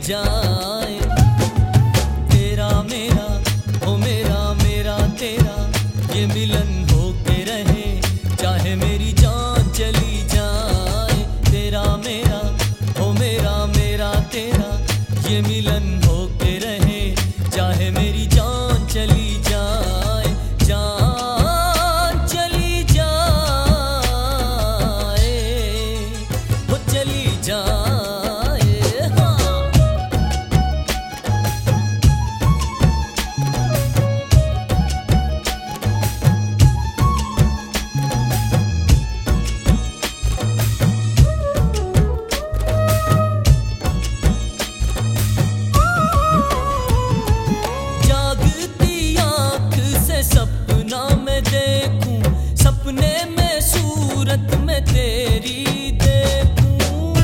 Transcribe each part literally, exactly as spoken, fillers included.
जाए। तेरा मेरा ओ मेरा मेरा तेरा ये मिलन होके रहे, चाहे मेरी जान चली जाए। तेरा मेरा ओ मेरा मेरा तेरा ये मिलन होके रहे, चाहे मेरी जान चली जाए। जान चली जाए, वो चली जाए, हाँ। जागती आँख से सपना मैं देखूं, सपने में सूरत में तेरी देखूं।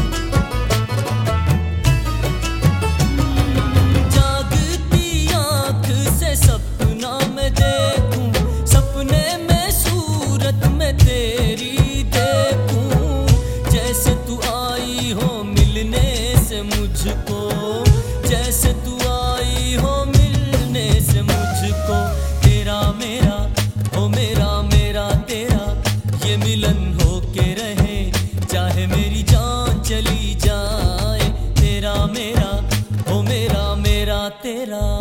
जागती आँख से सपना मैं देखूं, सपने में सूरत में तेरी देखूं। जैसे तू आई हो मिलने से मुझको, जैसे तू आई हो मिलने से मुझको। तेरा मेरा ओ मेरा मेरा तेरा ये मिलन होके रहे, चाहे मेरी जान चली जाए। तेरा मेरा ओ मेरा मेरा तेरा